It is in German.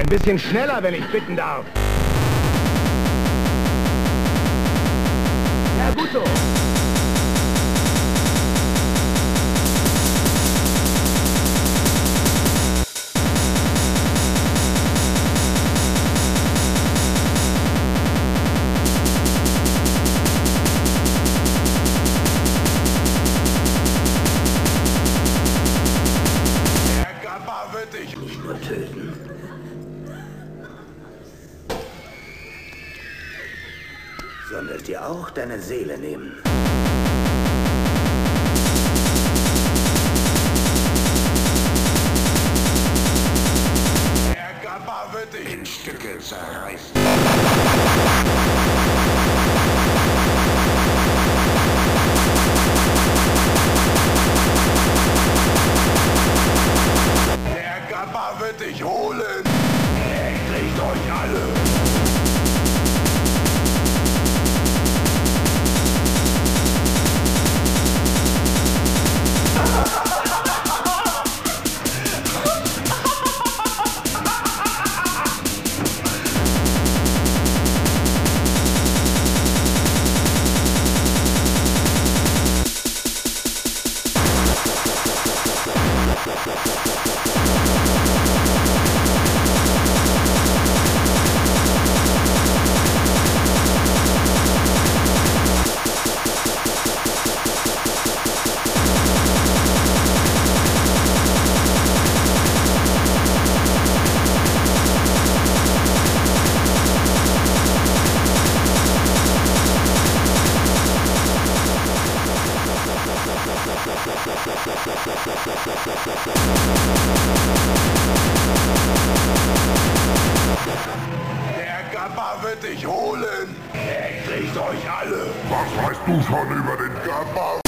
Ein bisschen schneller, wenn ich bitten darf. Ja, gut so. Nicht nur töten. Sondern dir auch deine Seele nehmen. Der Kappa wird dich in Stücke zerreißen. Der Kappa wird dich holen. Er kriegt euch alle. Der Kappa wird dich holen. Er kriegt euch alle. Was weißt du schon über den Kappa?